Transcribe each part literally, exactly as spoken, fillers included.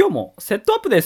今日もセットアップです。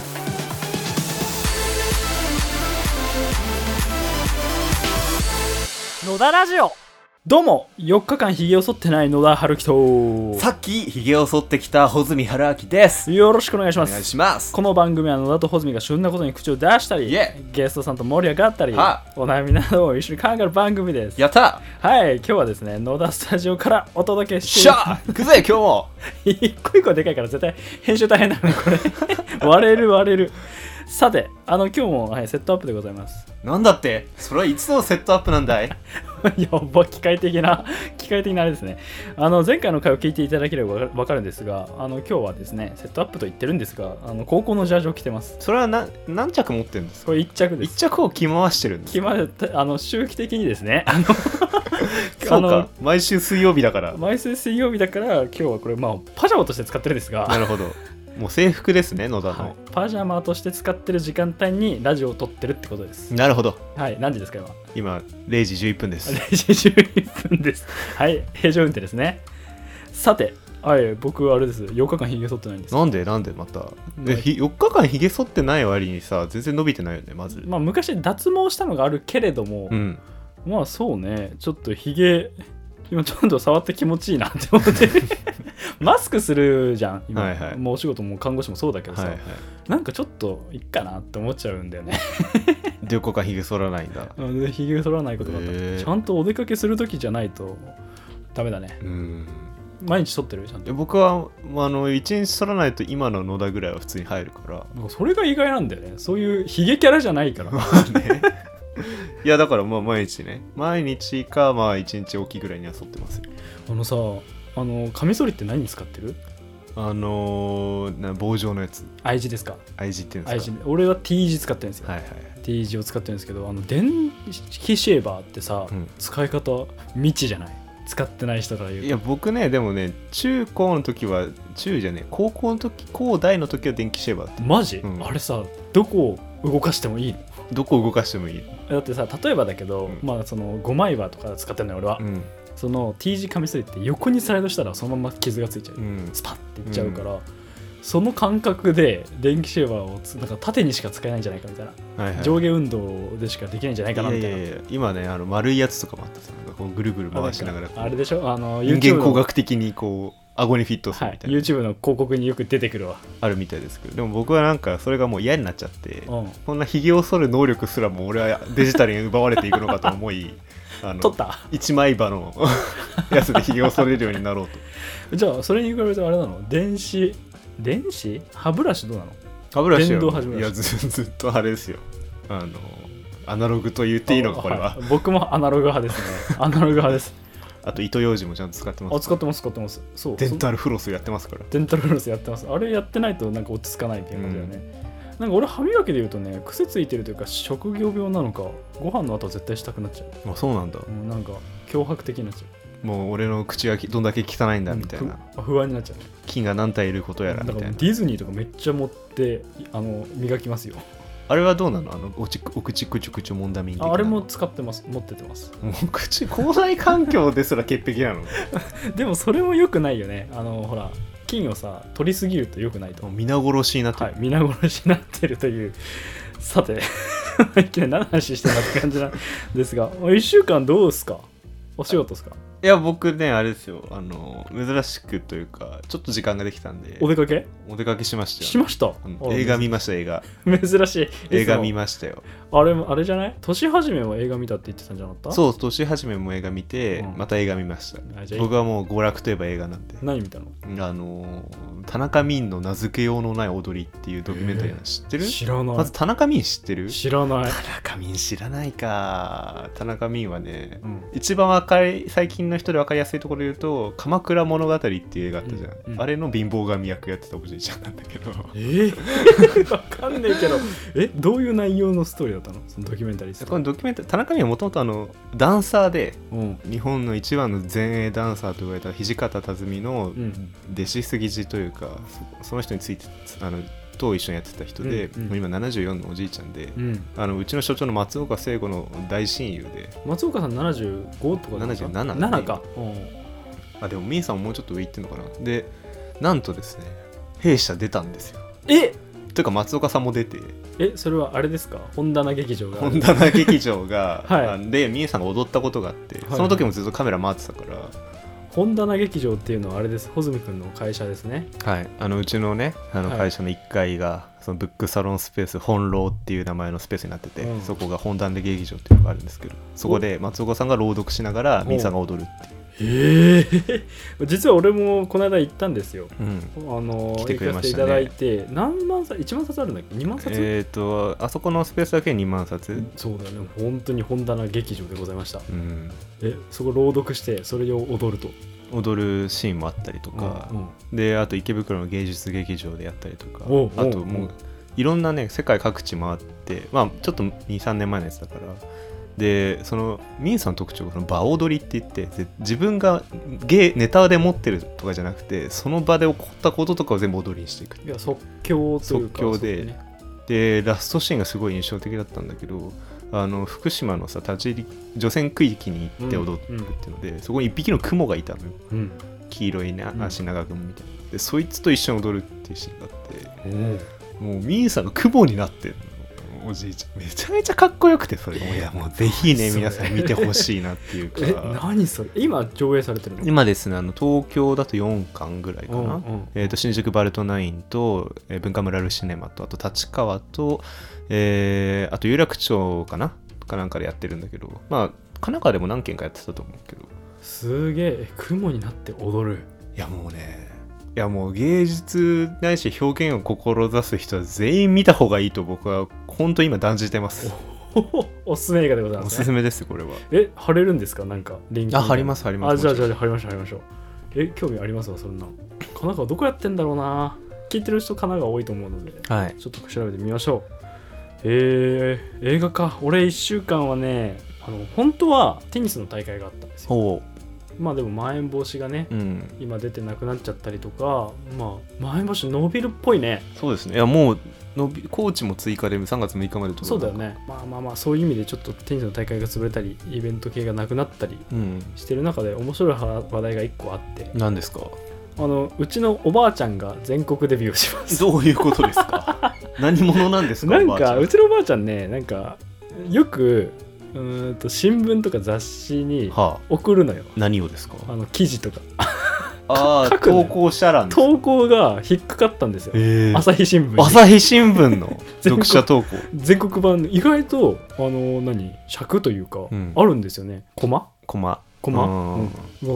野田ラジオ。どうもよっかかんひげを剃ってない野田春樹と、 さっきひげを剃ってきた穂積春明です。 よろしくお願いします。 お願いします。 この番組は野田と穂積が旬なことに口を出したり、ゲストさんと盛り上がったり、お悩みなどを一緒に考える番組です。 やった。 はい、今日はですね、野田スタジオからお届けしてしゃー行くぜ今日も一個一個でかいから絶対編集大変なのねこれ割れる割れる。さて、あの今日も、はい、セットアップでございます。 なんだって、それはいつのセットアップなんだいやば、機械的な機械的なあれですね。あの前回の回を聞いていただければ分かるんですが、あの今日はですねセットアップと言ってるんですが、あの高校のジャージを着てます。 それはな何着持ってるんですか？ これいっ着です。 いっ着を着回してるんですか？ 着回あの周期的にですね、あのそうか、毎週水曜日だから毎週水曜日だから今日はこれまあパジャマとして使ってるんですが、 なるほど、もう制服ですね野田の、 はい、パジャマとして使ってる時間帯にラジオを撮ってるってことです。 なるほど。 はい、何時ですか今？ 今れいじじゅういっぷんです。 れいじじゅういっぷんです。はい、平常運転ですね。さて、はい、僕はあれです、よっかかんひげ剃ってないんです。 なんでなんでまた、ね、よっかかんひげ剃ってない割にさ全然伸びてないよね。まずまあ昔脱毛したのがあるけれども、うん、まあそうね、ちょっとひげ今ちょっと触って気持ちいいなって思ってマスクするじゃん今、はいはい、もうお仕事も看護師もそうだけどさ、はいはい、なんかちょっといっかなって思っちゃうんだよねでよっかかんひげ剃らないんだ。 ひげ剃らないことがあった。ちゃんとお出かけするときじゃないとダメだね。うん、毎日剃ってるちゃんと。 僕はあのいちにち剃らないと今の野田ぐらいは普通に入るから。 それが意外なんだよね。そういうひげキャラじゃないからねいやだからまあ毎日ね、毎日かまあいちにちおきぐらいには剃ってますよ。 あのさ、あのカミソリって何に使ってる？ あのー、な棒状のやつ。 I 字ですか？ I 字っていうんですか？ 俺は T 字使ってるんですよ。 はいはい、 T 字を使ってるんですけど、あの電気シェーバーってさ、うん、使い方未知じゃない？使ってない人から言うと。 いや僕ね、でもね、中高の時は中じゃねえ高校の時高大の時は電気シェーバーって。 マジ？うん、あれさ、どこを動かしてもいいの？ どこを動かしてもいい。 だってさ、例えばだけど、うん、まあそのごまい刃とか使ってるのよ俺は、うん、その T 字カミソリって横にスライドしたらそのまま傷がついちゃう、うん、スパッていっちゃうから、うん、その感覚で電気シェーバーをなんか縦にしか使えないんじゃないかみたいな、はいはい、上下運動でしかできないんじゃないかなみたいな。いやいやいや、今ね、あの丸いやつとかもあったさ、こうぐるぐる回しながら、あれでしょ、あの人間工学的にこう顎にフィットするみたいな、はい、YouTube の広告によく出てくるわ。あるみたいですけど、でも僕はなんかそれがもう嫌になっちゃって、うん、こんなひげを剃る能力すらも俺はデジタルに奪われていくのかと思いあの取った一枚刃のやつでひげを剃れるようになろうとじゃあそれに比べてあれなの？電子電子歯ブラシどうなの？歯ブラシは電動歯ブラシ。いや ず, ずっとあれですよ、あのアナログと言っていいのかこれは、はい、僕もアナログ派ですねアナログ派です。あと糸ようじもちゃんと使ってます。あ、使ってます使ってます。そう、デンタルフロスやってますから。デンタルフロスやってます。あれやってないとなんか落ち着かないっていうことだよね、うん、なんか俺歯磨きで言うとね、癖ついてるというか職業病なのか、ご飯の後は絶対したくなっちゃう。あ、そうなんだ、うん、なんか脅迫的になっちゃう。もう俺の口がどんだけ汚いんだみたいな、うん、不安になっちゃう。菌が何体いることやらみたいな。だからディズニーとかめっちゃ持ってあの磨きますよ。あれはどうなの？あのおちお口くちゅくちゅもんだみん的な。あれも使ってます。持っててます。もう口口内環境ですら潔癖なのでもそれも良くないよね。あのほら菌をさ取りすぎると良くないと。皆殺しになってる、はい、皆殺しになってるという。さていきなり何の話してんだって感じなんですがいっしゅうかんどうですか？お仕事ですか？いや僕ねあれですよ、あの珍しくというかちょっと時間ができたんで。お出かけ？お出かけしましたよ。しました、うん、映画見ました。映画珍しい映画見ましたよ。あれあれじゃない？年始めも映画見たって言ってたんじゃなかった？そう、年始めも映画見て、うん、また映画見ました。僕はもう娯楽といえば映画なんで。何見たの？あの田中泯の名付けようのない踊りっていうドキュメンタリーの知ってる？知らない。まず田中泯知ってる？知らない。田中泯知らないか。田中泯はね、うん、一番わかり最近の人で分かりやすいところで言うと鎌倉物語っていう映画あったじゃん、うんうん、あれの貧乏神役やってたおじいちゃんなんだけどえー、分かんねえけどえどういう内容のストーリーだったの？そのドキュメンタリー。このドキュメンタリー、田中泯はもともとダンサーで、うん、日本の一番の前衛ダンサーと言われた土方辰巳の弟子杉地というか、うん、そ, その人についてあのと一緒にやってた人で、うんうん、今ななじゅうよんのおじいちゃんで、うん、あのうちの所長の松岡聖子の大親友で。松岡さんななじゅうごとかななじゅうなな、ね、ななか、うん、あでもみーさんももうちょっと上行ってんのかな。でなんとですね弊社出たんですよ。 えというか松岡さんも出て、 えそれはあれですか、本棚劇場が本棚劇場が、 はい、 でみえさんが踊ったことがあって、はい、その時もずっとカメラ回ってたから。 本棚劇場っていうのはあれです、穂積君の会社ですね。 はい、あのうちのねあの会社のいっかいが、はい、そのブックサロンスペース本楼っていう名前のスペースになってて、うん、そこが本棚劇場っていうのがあるんですけど、そこで松岡さんが朗読しながらみーさんが踊るっていう。 へえ実は俺もこの間行ったんですよ、うん、あの来てくれましたね。 行かせていただいて、何万冊いちまん冊あるんだっけ、にまん冊、 えっ、ー、とあそこのスペースだけにまん冊。 そうだよね、本当に本棚劇場でございました、うん、えそこ朗読してそれを踊ると踊るシーンもあったりとか、うんうん、であと池袋の芸術劇場でやったりとか、あともういろんなね世界各地回って、まあちょっと にさんねんまえのやつだから、でそのミンさんの特徴がその場踊りって言って、自分が芸ネタで持ってるとかじゃなくて、その場で起こったこととかを全部踊りにしていく。 いや即興というか、 即興で、ね、でラストシーンがすごい印象的だったんだけど、あの福島のさ立ち入り除染区域に行って踊ってるっていうので、うんうん、そこに一匹のクモがいたのよ、うん、黄色い、ね、足長クモみたいなで、そいつと一緒に踊るっていうシーンがあって、もうミンさんのクモになってるの、おじいちゃんめちゃめちゃかっこよくて、それもいやもうぜひね皆さん見てほしいなっていうかえ何それ今上映されてるの？ 今ですね、あの東京だとよんかんぐらいかな、うんうん、えー、と新宿バルトナインと、えー、文化村ルシネマと、あと立川と、えー、あと有楽町かなかなんかでやってるんだけど、まあ神奈川でも何件かやってたと思うけど、 すげえ雲になって踊る。 いやもうね、いやもう芸術ないし表現を志す人は全員見た方がいいと僕は本当に今断じてます。 お, おすすめ映画でございますね。 おすすめですこれは。 え貼れるんですか、なんかリンク。 あ貼ります貼ります。 あじゃあじゃあ貼りましょう貼りましょう。え興味ありますわそんな。神奈川どこやってんだろうな。聞いてる人神奈川多いと思うので、はい、ちょっと調べてみましょう。えー、映画か。俺いっしゅうかんはね、あの本当はテニスの大会があったんですよ。まあでもまん延防止がね、うん、今出てなくなっちゃったりとか、まあまん延防止伸びるっぽいね。 そうですね。いやもう伸びコーチも追加でさんがつむいかまでとか。 そうだよね。まあまあまあそういう意味でちょっとテニスの大会が潰れたりイベント系がなくなったりしてる中で面白い話題がいっこあって。 何ですか？ あのうちのおばあちゃんが全国デビューをします。 どういうことですか？何者なんですか？ なんかうちのおばあちゃんね、なんかよくうーんと新聞とか雑誌に送るのよ、はあ、 何をですか？ あの記事とかああ投稿したら投稿が引っかかったんですよ、えー、朝日新聞に。 朝日新聞の読者投稿全国版意外とあの何尺というか、うん、あるんですよね。コマコマコマ、うん、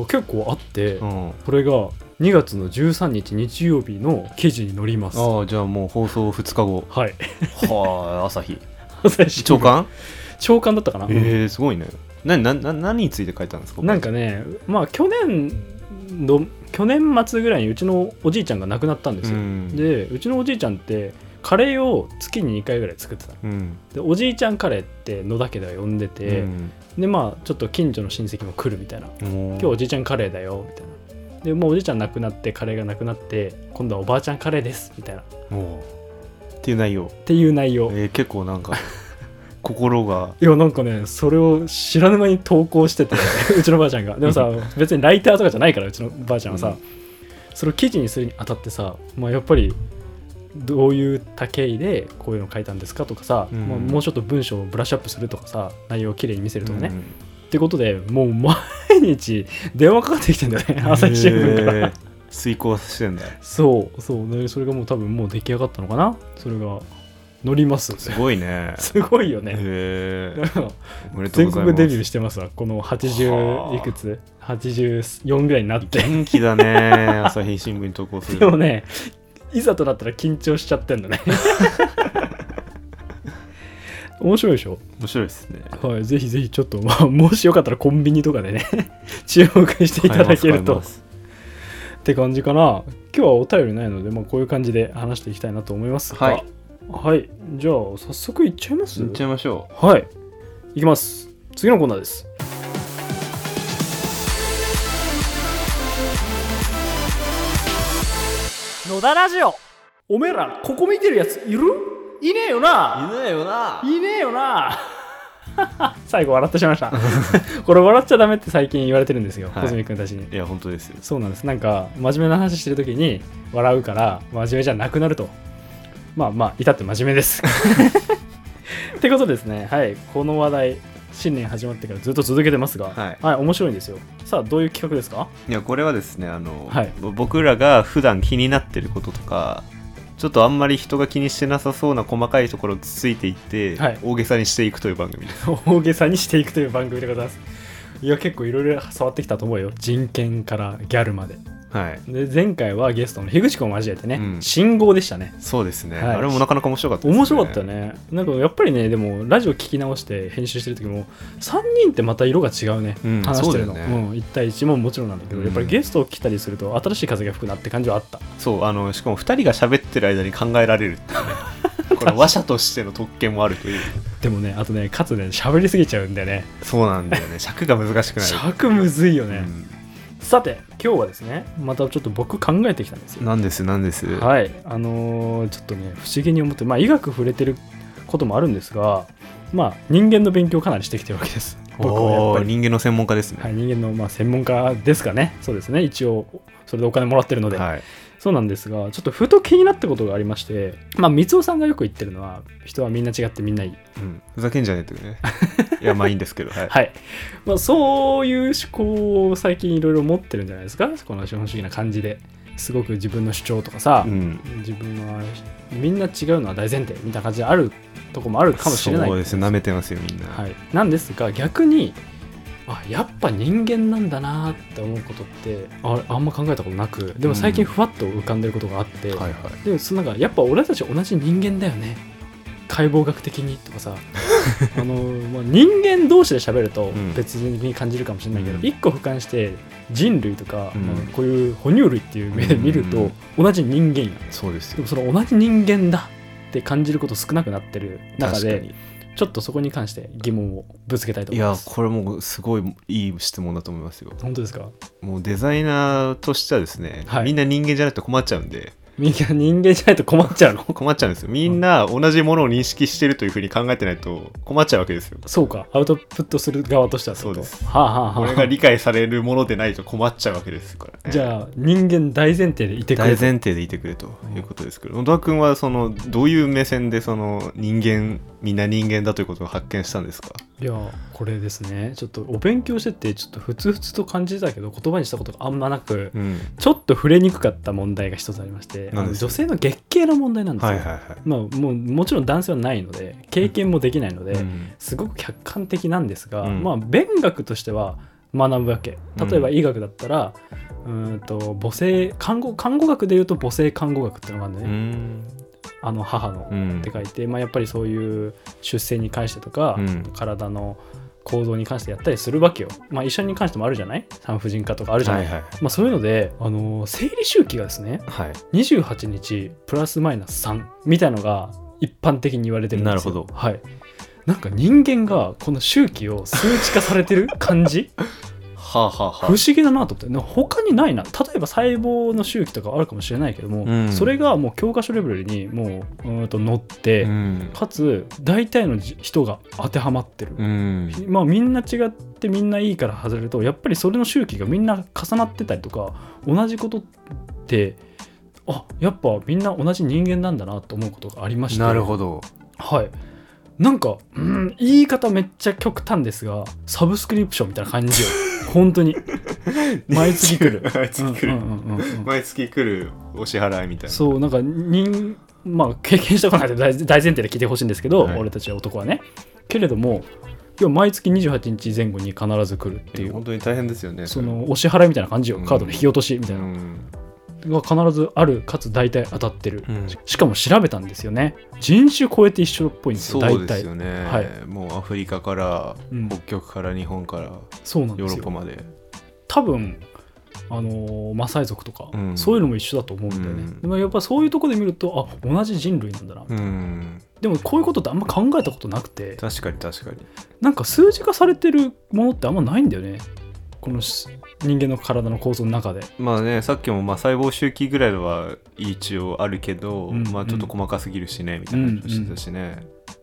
結構あって、うん、これがにがつのじゅうさんにち日曜日の記事に載ります。 ああじゃあもう放送ふつかご。 はいはあ朝日朝日朝刊長官だったかな。 えー、すごいね。ななな何について書いたんですか？ なんかね、まあ去年の去年末ぐらいにうちのおじいちゃんが亡くなったんですよ、うん、でうちのおじいちゃんってカレーを月ににかいぐらい作ってた、うん、でおじいちゃんカレーって野田家では呼んでて、うん、でまあちょっと近所の親戚も来るみたいな、今日おじいちゃんカレーだよみたいな。でもうおじいちゃん亡くなってカレーがなくなって今度はおばあちゃんカレーですみたいなっていう内容っていう内容、 えー、結構なんか心がいやなんかねそれを知らぬ間に投稿しててうちのばあちゃんがでもさ別にライターとかじゃないからうちのばあちゃんはさ、うん、それを記事にするにあたってさ、まあ、やっぱりどういった経緯でこういうの書いたんですかとかさ、うんまあ、もうちょっと文章をブラッシュアップするとかさ内容をきれいに見せるとかね、うん、ってことでもう毎日電話かかってきてんだよね朝日新聞から遂行してんだよ。 そうそう、ね、それがもう多分もう出来上がったのかな。それが乗ります。 すごいね。 すごいよね。 へ全国デビューしてますわ。このはちじゅういくつはちじゅうよんぐらいになって元気だね朝日新聞に投稿する。 でもねいざとなったら緊張しちゃってんだね面白いでしょ。 面白いですね。 はい、ぜひぜひちょっと、まあ、もしよかったらコンビニとかでね注目していただけるとって感じかな。今日はお便りないので、まあ、こういう感じで話していきたいなと思いますが、はい、はい、じゃあ早速いっちゃいます。 いっちゃいましょう。はい、いきます。次のコーナーです。野田ラジオ。おめえらここ見てるやついる？いねえよな。 いねえよな。 いねえよな最後笑ってしまいましたこれ笑っちゃダメって最近言われてるんですよ、はい、小泉君たちに。 いや本当ですよ。 そうなんです。なんか真面目な話してる時に笑うから真面目じゃなくなると。まあまあ至って真面目ですってことですね。はい、この話題新年始まってからずっと続けてますが、はい、はい、面白いんですよ。さあどういう企画ですか？ いやこれはですね、あの、はい、僕らが普段気になってることとか、ちょっとあんまり人が気にしてなさそうな細かいところをつついていって、はい、大げさにしていくという番組です。 大げさにしていくという番組でございます。いや結構いろいろ触ってきたと思うよ。人権からギャルまで。はい、で前回はゲストの樋口君を交えてね、うん、信号でしたね。 そうですね、はい、あれもなかなか面白かったですね。 面白かったね。なんかやっぱりね、でもラジオ聞き直して編集してる時もさんにんってまた色が違うね、うん、話してるの、う、ね、うん、いち対いちももちろんなんだけど、うん、やっぱりゲストを来たりすると新しい風が吹くなって感じはあった。 そう、あのしかもふたりが喋ってる間に考えられるっていうねこれ話者としての特権もあるというでもね、あとね、かつね喋りすぎちゃうんだよね。 そうなんだよね尺が難しくなる尺むずいよね、うん。さて今日はですね、またちょっと僕考えてきたんですよ。 なんですなんです。 はい、あのー、ちょっとね不思議に思って、まあ医学触れてることもあるんですが、まあ人間の勉強をかなりしてきてるわけです。僕はやっぱり人間の専門家ですね。 はい、人間のまあ専門家ですかね。そうですね、一応それでお金もらってるので、はい、そうなんですが、ちょっとふと気になったことがありまして、まあ光雄さんがよく言ってるのは、人はみんな違ってみんないい、 うん、ふざけんじゃねえってねいやまあいいんですけど、はい、 はい、まあ、そういう思考を最近いろいろ持ってるんじゃないですか。この資本主義な感じですごく自分の主張とかさ、うん、自分はみんな違うのは大前提みたいな感じであるとこもあるかもしれない。 そうですね、舐めてますよみんな、 はい、なんですが逆にあやっぱ人間なんだなって思うことって あ, あんま考えたことなく、でも最近ふわっと浮かんでることがあって、うんはいはい、でもそのなんかやっぱ俺たち同じ人間だよね、解剖学的にとかさあの、まあ、人間同士で喋ると別に感じるかもしれないけど、うん、一個俯瞰して人類とか、うんまあ、こういう哺乳類っていう目で見ると同じ人間や、うん、 そうですよ。 でもその同じ人間だって感じること少なくなってる中で、ちょっとそこに関して疑問をぶつけたいと思います。 いやこれもすごいいい質問だと思いますよ。 本当ですか？ もうデザイナーとしてはですね、はい、みんな人間じゃないと困っちゃうんで。 みんな人間じゃないと困っちゃうの？ 困っちゃうんですよ。みんな同じものを認識してるというふうに考えてないと困っちゃうわけですよ。 そうか、アウトプットする側としてはそうです。 はあ、はあはあ、 これが理解されるものでないと困っちゃうわけですから、ね、 じゃあ人間大前提でいてくれ大前提でいてくれということですけど、野田君はそのどういう目線でその人間みんな人間だということを発見したんですか？ いやこれですね、ちょっとお勉強しててちょっとふつふつと感じてたけど言葉にしたことがあんまなく、うん、ちょっと触れにくかった問題が一つありまして、あの女性の月経の問題なんですよ、はいはいはい。まあ、もうもちろん男性はないので経験もできないので、うん、すごく客観的なんですが、うん、まあ勉学としては学ぶわけ。例えば医学だったら、うん、うんと母性看護看護学でいうと母性看護学っていうのがあるんだよね、うんあの母のって書いて、うんまあ、やっぱりそういう出生に関してとか、うん、体の構造に関してやったりするわけよ。まあ医者に関してもあるじゃない、産婦人科とかあるじゃない、はいはいまあ、そういうので、あのー、生理周期がですね、はい、にじゅうはちにちプラスマイナスさんみたいのが一般的に言われてるんですよ。なるほど、はい、なんか人間がこの周期を数値化されてる感じはあはあはあ、不思議だなと思って。他にないな。例えば細胞の周期とかあるかもしれないけども、うん、それがもう教科書レベルにもう、うんと載って、うん、かつ大体の人が当てはまってる、うん、まあみんな違ってみんないいから外れるとやっぱりそれの周期がみんな重なってたりとか、同じことってあやっぱみんな同じ人間なんだなと思うことがありまして。 なるほど。 はい、なんか、うん、言い方めっちゃ極端ですがサブスクリプションみたいな感じよ本当に毎月来る毎月来る、うんうんうんうん、毎月来るお支払いみたいな。 そうなんか人、まあ、経験したことないと大前提で聞いてほしいんですけど、はい、俺たちは男はね。けれどもいや毎月にじゅうはちにちぜん後に必ず来るっていう、 本当に大変ですよね。 そのお支払いみたいな感じよ、うん、カードの引き落としみたいな、うんが必ずある、かつ大体当たってる、うん、しかも調べたんですよね。人種超えて一緒っぽいんですよ。 そうですよね、はい、もうアフリカから、うん、北極から日本からそうなんですよ、ヨーロッパまで多分あのー、マサイ族とか、うん、そういうのも一緒だと思うんだよね、うん、でもやっぱそういうところで見るとあ同じ人類なんだな、うん、でもこういうことってあんま考えたことなくて。 確かに確かになんか数字化されてるものってあんまないんだよね、この人間の体の構造の中で。 まあね、さっきもまあ細胞周期ぐらいは一応あるけど、うんうん、まあちょっと細かすぎるしねみたいな話してたしね、うんうん、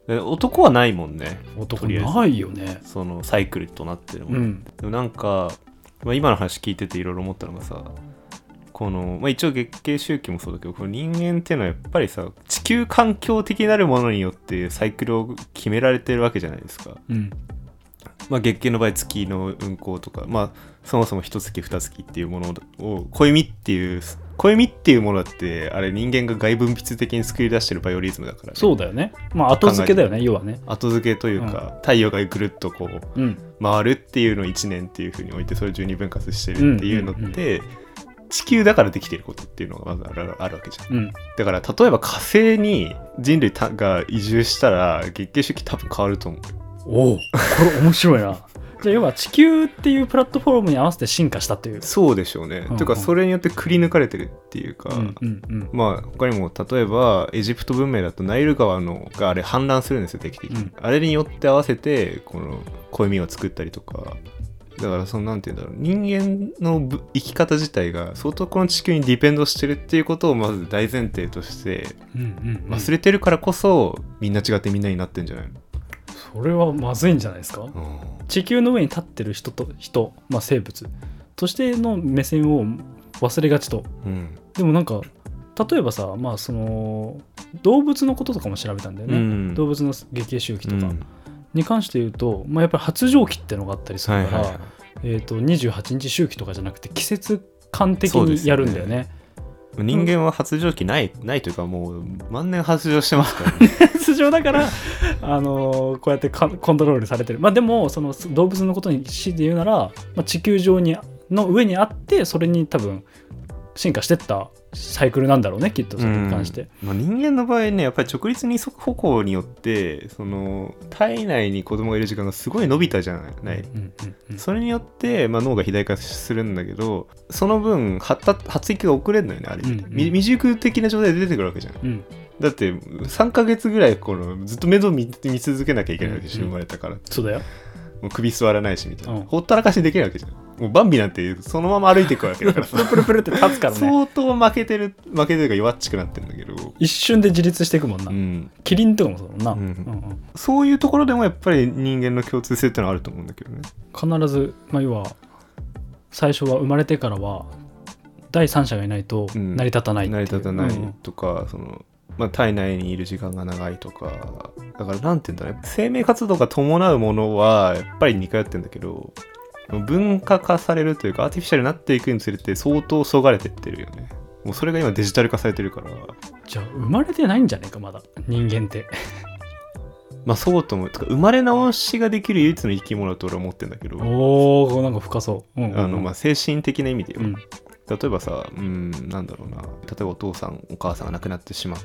男はないもんね。 男ないよね、 そのサイクルとなってるもん、うん、でもなんか、まあ、今の話聞いてていろいろ思ったのがさ、この、まあ、一応月経周期もそうだけど、この人間っていうのはやっぱりさ、地球環境的なるものによってサイクルを決められてるわけじゃないですか、うん、まあ、月経の場合月の運行とか、まあ、そもそも一月二月っていうものを暦っていう暦っていうものだってあれ人間が外分泌的に作り出してるバイオリズムだから、ね、 そうだよね。まあ後付けだよね、要はね。 後付けというか、うん、太陽がぐるっとこう、うん、回るっていうのをいちねんっていうふうに置いてそれをじゅうにぶん割してるっていうのって、うんうんうん、地球だからできてることっていうのがまずある、あるわけじゃん、うん、だから例えば火星に人類が移住したら月経周期多分変わると思う。 おお、これ面白いな。じゃあ要は地球っていうプラットフォームに合わせて進化したっていう。 そうでしょうね、うんうん、というかそれによってくり抜かれてるっていうか、うんうんうん、まあ他にも例えばエジプト文明だとナイル川のがあれ氾濫するんですよ定期的に、うん、あれによって合わせてこの暦を作ったりとか、だからそのなんていうんだろう、人間の生き方自体が相当この地球にディペンドしてるっていうことをまず大前提として忘れてるからこそみんな違ってみんなになってんじゃないの。 それはまずいんじゃないですか、うん、地球の上に立ってる人と人、まあ、生物としての目線を忘れがちと、うん、でもなんか例えばさ、まあ、その動物のこととかも調べたんだよね、うん、動物の月経周期とかに関して言うと、まあ、やっぱり発情期ってのがあったりするから、はいはいはい、えーと、にじゅうはちにち周期とかじゃなくて季節感的にやるんだよね。 人間は発情期ない、ないというかもう万年発情してますからね。 発情だから、あのー、こうやってコントロールされてる。まあでもその動物のことにしで言うなら、まあ、地球上にの上にあってそれに多分進化してったサイクルなんだろうね、きっとそれに関して、 うん、まあ、人間の場合ねやっぱり直立二足歩行によってその体内に子供がいる時間がすごい伸びたじゃない、うんうんうん、それによって、まあ、脳が肥大化するんだけどその分発発育が遅れるのよねあれ、うんうん、未熟的な状態で出てくるわけじゃん、うん、だってさんかげつぐらいこのずっと面倒見見続けなきゃいけないわけでしょ、うんうん、生まれたから。 そうだよ。 もう首座らないしみたいな、うん、ほったらかしにできないわけじゃん。もうバンビなんてそのまま歩いていくわけだからプルプルプルって立つからね。 相当負けてる負けてるか弱っちくなってるんだけど一瞬で自立していくもんな、うん、キリンとかもそうだもんな、うんうんうん、 そういうところでもやっぱり人間の共通性ってのはあると思うんだけどね。 必ず、まあ、要は最初は生まれてからは第三者がいないと成り立たないっていう、 うん、成り立たないとか、うん、そのまあ、体内にいる時間が長いとかだからなんていうんだろう、生命活動が伴うものはやっぱり似通ってんだけど文化化されるというかアーティフィシャルになっていくにつれて相当そがれてってるよね。もうそれが今デジタル化されてるから。 じゃあ生まれてないんじゃないかまだ人間ってまあそうと思う。とか生まれ直しができる唯一の生き物だと俺は思ってんだけど。 おーなんか深そう、うんうんうん、 あのまあ精神的な意味でよ、うん、例えばさ、うん、なんだろうな、例えばお父さんお母さんが亡くなってしまって、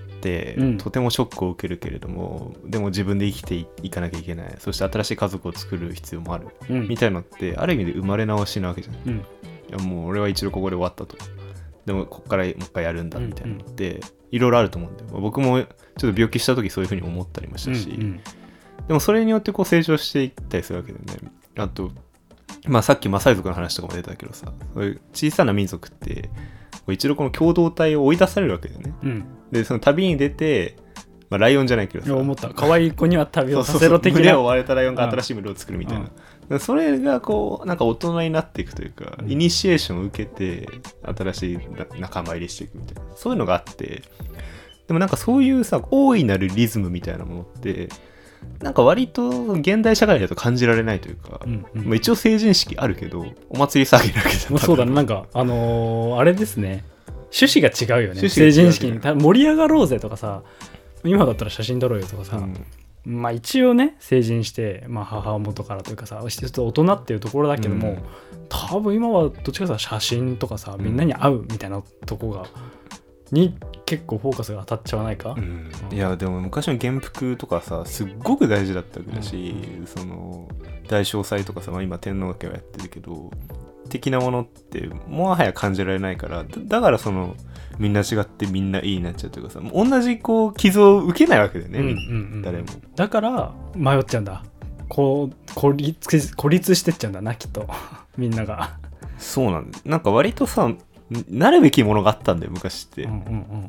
うん、とてもショックを受けるけれどもでも自分で生きて い, いかなきゃいけない、そして新しい家族を作る必要もある、うん、みたいなのってある意味で生まれ直しなわけじゃん、うん、いやもう俺は一度ここで終わったと、でもここからもう一回やるんだみたいなのって、うんうん、いろいろあると思うんだよ。僕もちょっと病気した時そういうふうに思ったりもしたし、うんうん、でもそれによってこう成長していったりするわけだよね。あとまあさっきマサイ族の話とかも出たけどさ、そういう小さな民族って一度この共同体を追い出されるわけだよね、うん、でその旅に出て、まあ、ライオンじゃないけどさ、 思った可愛い子には旅をさせろ的な、 そうそうそう、群れを追われたライオンが新しい群れを作るみたいな、うん、それがこうなんか大人になっていくというか、うん、イニシエーションを受けて新しい仲間入りしていくみたいな、そういうのがあって、でもなんかそういうさ大いなるリズムみたいなものってなんか割と現代社会だと感じられないというか、うんうん、まあ、一応成人式あるけどお祭り騒ぎだけじゃん、 まあ、そうだね、なんかあのー、あれですね、趣旨が違うよね。成人式に盛り上がろうぜとかさ、今だったら写真撮ろうよとかさ、うん、まあ一応ね成人して、まあ、母元からというかさちょっと大人っていうところだけども、うん、多分今はどっちかというと写真とかさみんなに会うみたいなとこがに結構フォーカスが当たっちゃわないか、うんうん、いやでも昔の元服とかさすっごく大事だったわけだし、うん、その大正祭とかさ、まあ、今天皇家はやってるけど的なものってもはや感じられないから、 だ, だからそのみんな違ってみんないいになっちゃうというかさ、同じこう傷を受けないわけだよね、うんうんうん、誰も。 だから迷っちゃうんだ、こう孤立、孤立してっちゃうんだなきっとみんなが。 そうなんだ。なんか割とさなるべきものがあったんだよ昔って、 うんうんうん、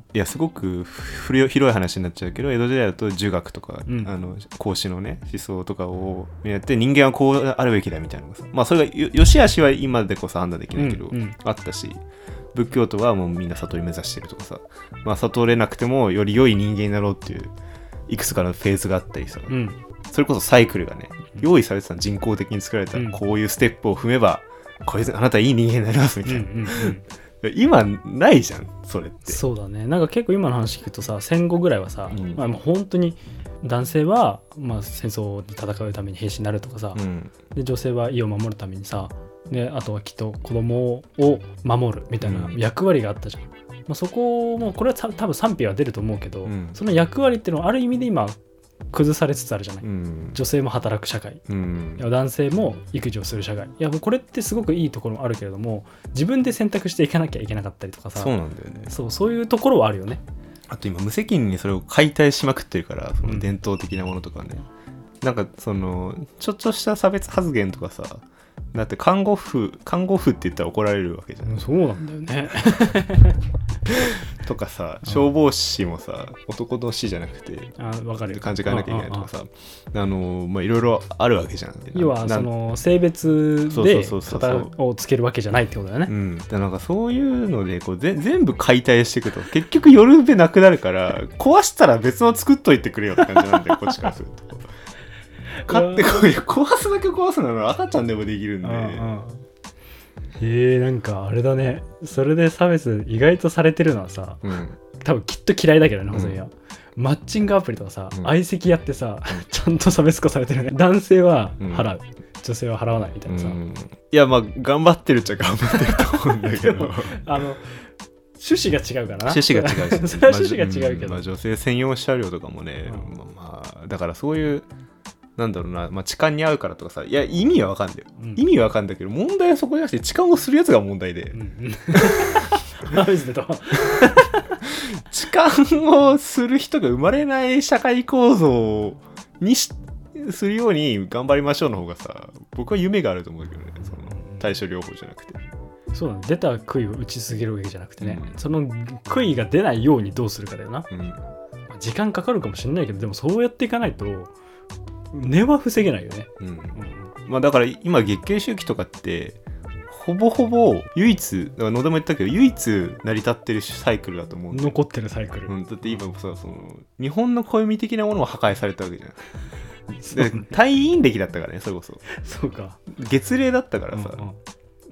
いやすごく広い話になっちゃうけど江戸時代だと儒学とか、うん、あの孔子のね思想とかをやって人間はこうあるべきだみたいなのがさ、まあそれがよよしあしは今でこそ判断できないけど、うんうん、あったし仏教徒はもうみんな悟り目指してるとかさ、まあ悟れなくてもより良い人間になろうっていういくつかのフェーズがあったりさ、うん、それこそサイクルがね用意されてた人工的に作られた、うん、こういうステップを踏めばこれあなたいい人間になりますみたいな、うんうんうん、今ないじゃんそれって。 そうだね。なんか結構今の話聞くとさ戦後ぐらいはさ、うんまあ、もう本当に男性はまあ戦争に戦うために兵士になるとかさ、うん、で女性は家を守るためにさであとはきっと子供を守るみたいな役割があったじゃん、うんまあ、そこもこれは多分賛否は出ると思うけど、うん、その役割っていうのはある意味で今崩されつつあるじゃない、うん、女性も働く社会、うん、男性も育児をする社会。いやこれってすごくいいところもあるけれども自分で選択していかなきゃいけなかったりとかさ。 そうなんだよね。 そう、そういうところはあるよね。 あと今無責任にそれを解体しまくってるからその伝統的なものとかね、うん、なんかそのちょっとした差別発言とかさだって看護婦看護婦って言ったら怒られるわけじゃん。 そうなんだよねとかさ消防士もさ男の士じゃなくてあ分かる漢字変えなきゃいけないとかさあのまあいろいろあるわけじゃん。 要はその性別で型をつけるわけじゃないってことだよね。 うん、だなんかそういうのでこうぜ全部解体していくと結局夜べなくなるから壊したら別の作っといてくれよって感じなんだよこっちからすると。買ってこい壊すだけ壊すなら赤ちゃんでもできるんで。ああへえなんかあれだね。それで差別意外とされてるのはさ、うん、多分きっと嫌いだけどね、細井は、うん、マッチングアプリとかさ、うん、相席やってさ、うん、ちゃんと差別化されてるね。男性は払う、うん、女性は払わないみたいなさ、うん、 いやまあ頑張ってるっちゃ頑張ってると思うんだけどあの趣旨が違うからな。 趣旨が違うしそれは趣旨が違うけど、 まあ、女性専用車両とかもね、うんまあ、まあだからそういうなんだろうな、まあ、痴漢に合うからとかさいや意味はわかんだよ、うん、意味はわかんだけど問題はそこじゃなくて痴漢をするやつが問題で、うんうん、痴漢をする人が生まれない社会構造にしするように頑張りましょうの方がさ僕は夢があると思うけどね。その対処療法じゃなくてそうだね。出た杭を打ちすぎるわけじゃなくてね、うん、その杭が出ないようにどうするかだよな、うん、時間かかるかもしれないけどでもそうやっていかないと根は防げないよね、うんうんまあ、だから今月経周期とかってほぼほぼ唯一だから野田も言ったけど唯一成り立ってるサイクルだと思う。 残ってるサイクル、 うん、だって今さその日本の暦的なものも破壊されたわけじゃんで退院歴だったからねそれこそそうか月齢だったからさ、うんうん、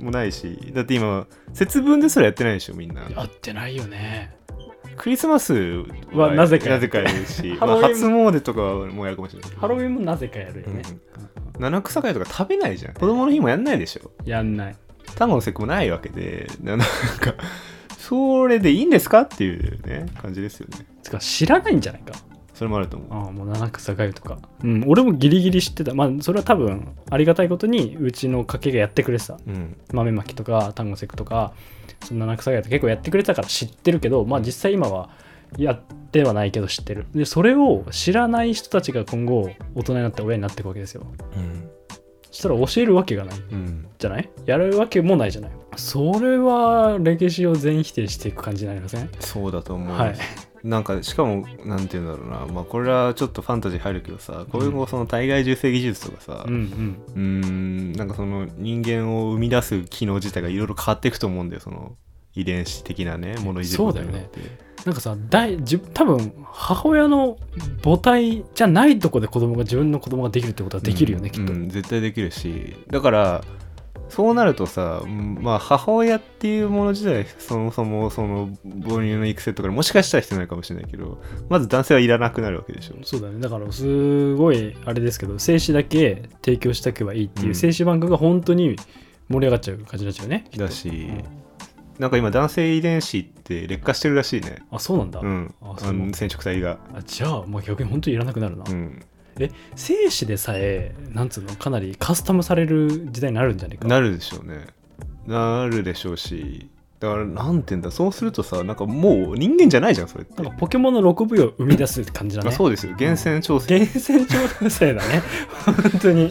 もないしだって今節分ですらやってないでしょみんな。 やってないよね。 クリスマスはなぜかなぜかやるしまあ、初詣とかはもうやるかもしれないけどハロウィンもなぜかやるよね、 うん、七草会とか食べないじゃん。子供の日もやんないでしょ。 やんない。 単語の節句もないわけでなんかそれでいいんですかっていうね感じですよね。 つか知らないんじゃないか。 それもあると思う。 ああもう七草がゆとか、うん、俺もギリギリ知ってた。まあそれは多分ありがたいことにうちの家系がやってくれてた、うん、豆まきとか単語節句とかその七草がゆと結構やってくれてたから知ってるけどまあ実際今はやってはないけど知ってる。でそれを知らない人たちが今後大人になって親になっていくわけですよ、うん、そしたら教えるわけがない、うん、じゃない。やるわけもないじゃない。それは歴史を全否定していく感じになりません？ そうだと思う、はい、なんかしかもなんていうんだろうな、まあこれはちょっとファンタジー入るけどさ、こういうその体外受精技術とかさ、うん、うん、うーんなんかその人間を生み出す機能自体がいろいろ変わっていくと思うんだよ。その遺伝子的なねものいじることによって。そうだよね。 なんかさ大じ多分母親の母体じゃないとこで子供が自分の子供ができるってことはできるよね、うん、きっと、うん、絶対できるし、だからそうなるとさ、まあ母親っていうもの自体そもそもその母乳の育成とかもしかしたら必要ないかもしれないけど、まず男性はいらなくなるわけでしょ。 そうだね。だからすごいあれですけど精子だけ提供したけばいいっていう精子バンクが本当に盛り上がっちゃう感じになっちゃうね、 うん、だし、うんなんか今男性遺伝子って劣化してるらしいね。 あ、そうなんだ。 うん。ああの染色体が。 あじゃあ、まあ、逆に本当にいらなくなるな。うん。え、精子でさえなんつうのかなりカスタムされる時代になるんじゃないか。 なるでしょうね。なるでしょうし。だからなんていうんだそうするとさなんかもう人間じゃないじゃんそれって。 なんかポケモンのろく部を生み出す感じだね。 あそうですよ。源泉調整。 源泉調整だね。本当に。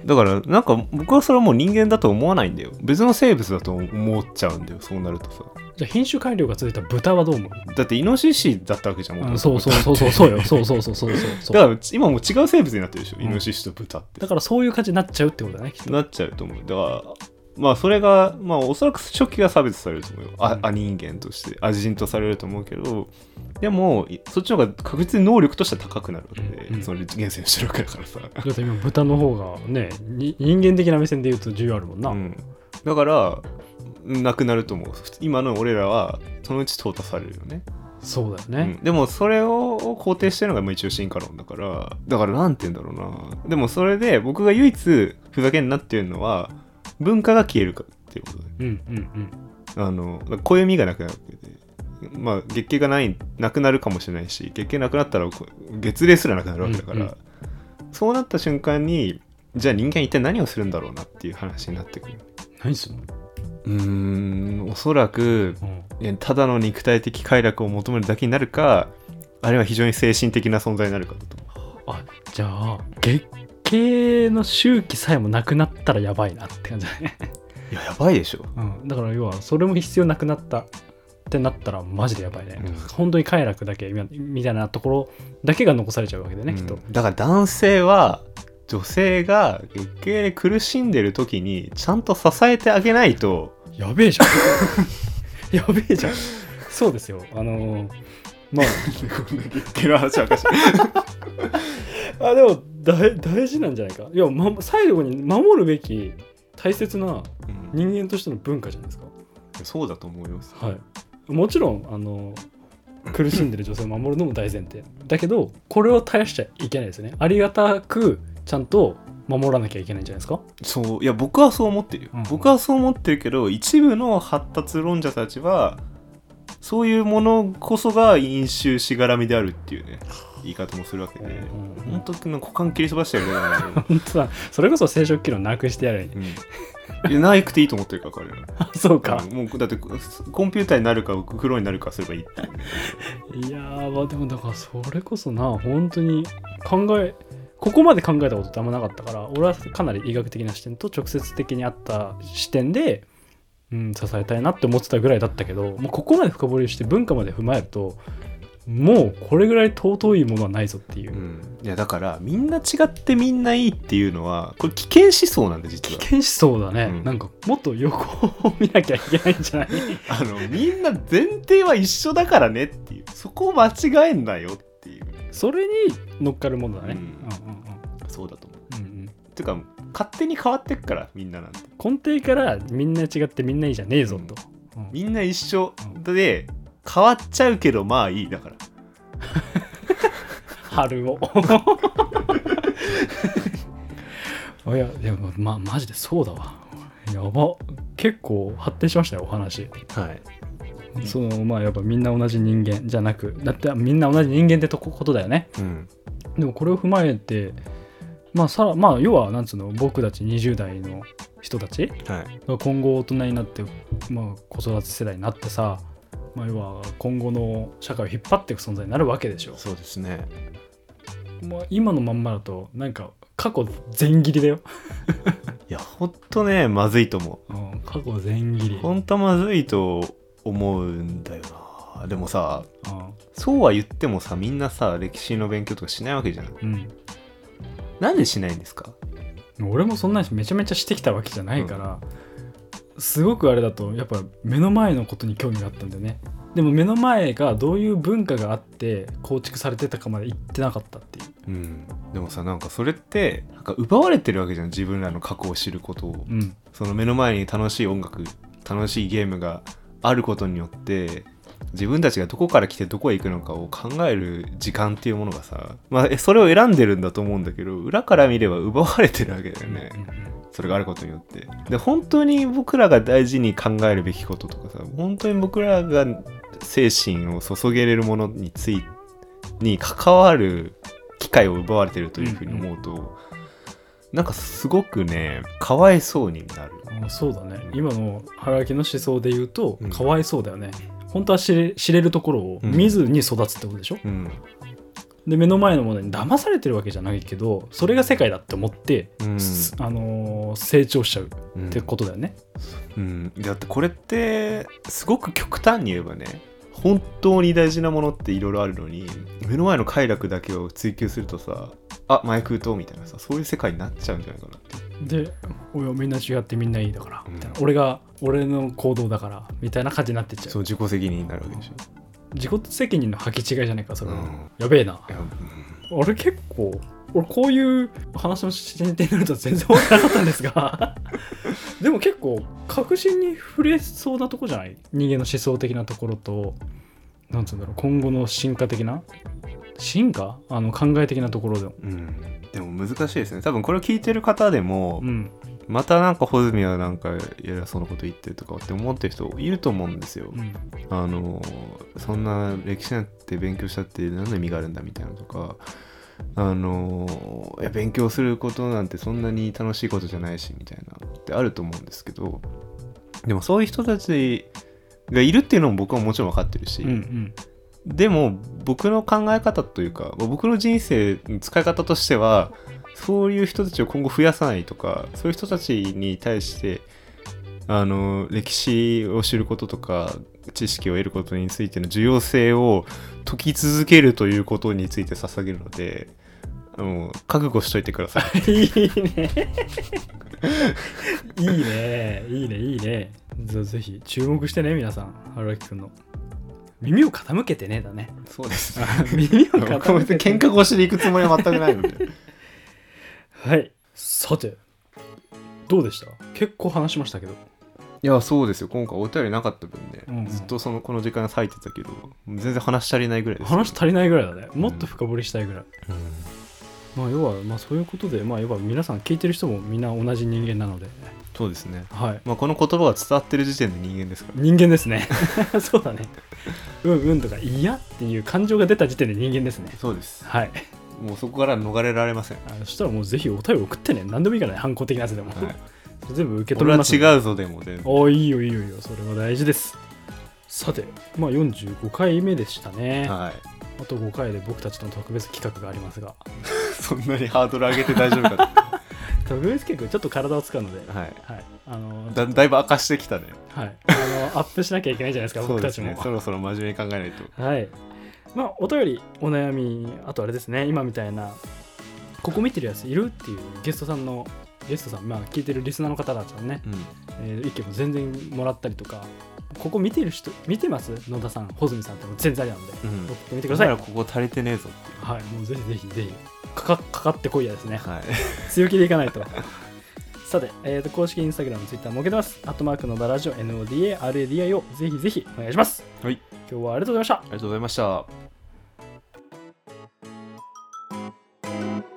だからなんか僕はそれはもう人間だと思わないんだよ。別の生物だと思っちゃうんだよ、そうなるとさ。 じゃあ品種改良が続いた豚はどう思う？ だってイノシシだったわけじゃん、もうそうそうそうそうそうよそうそうそうそうそうだから今もう違う生物になってるでしょ、うん、イノシシと豚って。 だからそういう感じになっちゃうってことだね、きっと。 なっちゃうと思う。だからまあそれがまあおそらく初期が差別されると思うよ、うん、あ, あ人間としてア人とされると思うけど、でもそっちの方が確実に能力としては高くなるわけで、うん、その厳選してるわけだからさ。 だって今豚の方がね人間的な目線で言うと重要あるもんな、うん、 だからなくなると思う。今の俺らはそのうち淘汰されるよね。 そうだよね、 うん、でもそれを肯定してるのが一応進化論だから、だからなんて言うんだろうな。でもそれで僕が唯一ふざけんなっていうのは文化が消えるかっていうことで、うんうんうん、あの暦がなくなるわけで、まあ月経がないなくなるかもしれないし、月経なくなったら月齢すらなくなるわけだから、うんうん、そうなった瞬間にじゃあ人間一体何をするんだろうなっていう話になってくる。 何するの？ うーんおそらく、うん、ただの肉体的快楽を求めるだけになるか、あるいは非常に精神的な存在になるかだと。 あ、じゃあ月経の周期さえもなくなったらやばいなって感じだね。 いややばいでしょ、 うん、だから要はそれも必要なくなったってなったらマジでやばいね、うん、本当に快楽だけみたいなところだけが残されちゃうわけでね、うん、きっと。 だから男性は女性が月経で苦しんでる時にちゃんと支えてあげないとやべえじゃんやべえじゃん。そうですよ、あのー、まあ月経の話はおかしいあでも 大, 大事なんじゃないか。いや、ま、最後に守るべき大切な人間としての文化じゃないですか、 うん、そうだと思います、 はい、もちろんあの苦しんでる女性を守るのも大前提だけど、これを絶やしちゃいけないですよね。ありがたくちゃんと守らなきゃいけないんじゃないですか。 そう、いや僕はそう思ってるよ、うん、僕はそう思ってるけど、一部の発達論者たちはそういうものこそが飲酒しがらみであるっていうね言い方もするわけで、うん、本当に股間切り飛ばしてやるよね本当だ、それこそ生殖機能なくしてやる、 うん、いやなくていいと思ってるから彼らそうか、 うん、もうだってコンピューターになるか風呂になるかすればいいっていやー、まあ、でもだからそれこそな、本当に考えここまで考えたことってあんまなかったから、俺はかなり医学的な視点と直接的にあった視点で、うん、支えたいなって思ってたぐらいだったけど、もうここまで深掘りして文化まで踏まえるともうこれぐらい尊いものはないぞっていう、うん、 いやだからみんな違ってみんないいっていうのはこれ危険思想なんで、実は危険思想だね、うん、なんかもっと横を見なきゃいけないんじゃないあのみんな前提は一緒だからねっていう、そこを間違えんなよっていう、 それに乗っかるものだね、うんうんうんうん、そうだと思う、うんうん、っていうか勝手に変わってくからみんななんて根底からみんな違ってみんないいじゃねえぞと、 うんうん、みんな一緒で変わっちゃうけどまあいいだから春をいやでもまあマジでそうだわ、やば、結構発展しましたよお話。 はい、 そのまあやっぱみんな同じ人間じゃなく、だってみんな同じ人間ってとことだよね、うん、でもこれを踏まえてまあさまあ要はなんつうの、僕たちにじゅう代の人たちが今後大人になって、まあ、子育て世代になってさ、まあ、要は今後の社会を引っ張っていく存在になるわけでしょ。 そうですね、 まあ、今のまんまだとなんか過去全切りだよいやほんとねまずいと思う、 うん、過去全切りほんとまずいと思うんだよな。でもさ、うん、そうは言ってもさみんなさ歴史の勉強とかしないわけじゃん、うん、なんでしないんですか。 俺もそんなにめちゃめちゃしてきたわけじゃないから、うん、すごくあれだとやっぱ目の前のことに興味があったんだよね。でも目の前がどういう文化があって構築されてたかまで言ってなかったっていう、 うん、でもさなんかそれってなんか奪われてるわけじゃん、自分らの過去を知ることを、うん、その目の前に楽しい音楽楽しいゲームがあることによって自分たちがどこから来てどこへ行くのかを考える時間っていうものがさ、まあ、それを選んでるんだと思うんだけど裏から見れば奪われてるわけだよね、うんうんうん、それがあることによって。で本当に僕らが大事に考えるべきこととかさ、本当に僕らが精神を注げれるものについに関わる機会を奪われてるというふうに思うと、うんうん、なんかすごくねかわいそうになる。 あ、そうだね、今の原木の思想で言うと、うん、かわいそうだよね。本当は知れ、知れるところを見ずに育つってことでしょ、うん、 で目の前のものに騙されてるわけじゃないけどそれが世界だって思って、うん、あのー、成長しちゃうってことだよね、 うんうん、だってこれってすごく極端に言えばね本当に大事なものっていろいろあるのに目の前の快楽だけを追求するとさあ前食うとみたいなさそういう世界になっちゃうんじゃないかなってで俺はみんな違ってみんないいだから、うん、みたいな俺が俺の行動だからみたいな感じになってっちゃうそう自己責任になるわけでしょ自己責任の履き違いじゃないかそれは、うん、やべえな、うん、俺結構俺こういう話の進展になると全然分からなかったんですがでも結構確信に触れそうなとこじゃない人間の思想的なところとなんつうんだろう今後の進化的な進化あの考え的なところでも、 うん、でも難しいですね多分これを聞いてる方でも、 うん、 またなんか穂積はなんか偉そうなこと言ってるとかって思ってる人いると思うんですよ、うん、あのそんな歴史なんて勉強したって何の意味があるんだみたいなとかあのいや勉強することなんてそんなに楽しいことじゃないしみたいなってあると思うんですけどでもそういう人たちがいるっていうのも僕はもちろん分かってるし、うんうん、でも僕の考え方というか僕の人生の使い方としてはそういう人たちを今後増やさないとかそういう人たちに対してあの歴史を知ることとか知識を得ることについての重要性を解き続けるということについて捧げるのであの覚悟しといてくださいいいねいいねいいねいいねぜひ注目してね皆さん春明くんの耳を傾けてねだねそうです耳を傾けて喧嘩越しで行くつもりは全くないのではいさてどうでした結構話しましたけどいやそうですよ今回お便りなかった分ね、うんうん、ずっとそのこの時間割いてたけど全然話足りないぐらいです、ね、 話足りないぐらいだねもっと深掘りしたいぐらい、うん、まあ要はまあそういうことでまあ要は皆さん聞いてる人もみんな同じ人間なのでそうですね、 はいまあ、この言葉が伝わってる時点で人間ですから人間ですねそうだねうんうんとか嫌っていう感情が出た時点で人間ですねそうですはいもうそこから逃れられませんあそしたらもうぜひお便り送ってね何でもいいからね反抗的なやつでも、はい、全部受け止めます俺は違うぞでもでおいいよいいよいいよそれは大事ですさてまあよんじゅうごかいめでしたね、 はい、 あとごかいで僕たちの特別企画がありますがそんなにハードル上げて大丈夫か特別企画ちょっと体を使うので、 はいはい、あのだ, だいぶ明かしてきたね、 はい、あのアップしなきゃいけないじゃないですか僕たちもそうですねそろそろ真面目に考えないとはいまあお便りお悩みあとあれですね今みたいなここ見てるやついるっていうゲストさんのゲストさんまあ聞いてるリスナーの方たちのね、うんえー、意見も全然もらったりとかここ見てる人見てます野田さん穂積さんっても全然ありなんで、うん、送ってみてくださいだからここ足りてねえぞっていうはいもうぜひぜひぜひか か, かかってこいやですね、 はい、 強気でいかないとさて、えー、と公式インスタグラムツイッターも受けてますアットマークのだラジオ エヌオーディーエーアールエーディーアイ をぜひぜひお願いします、 はい、 今日はありがとうございましたありがとうございました。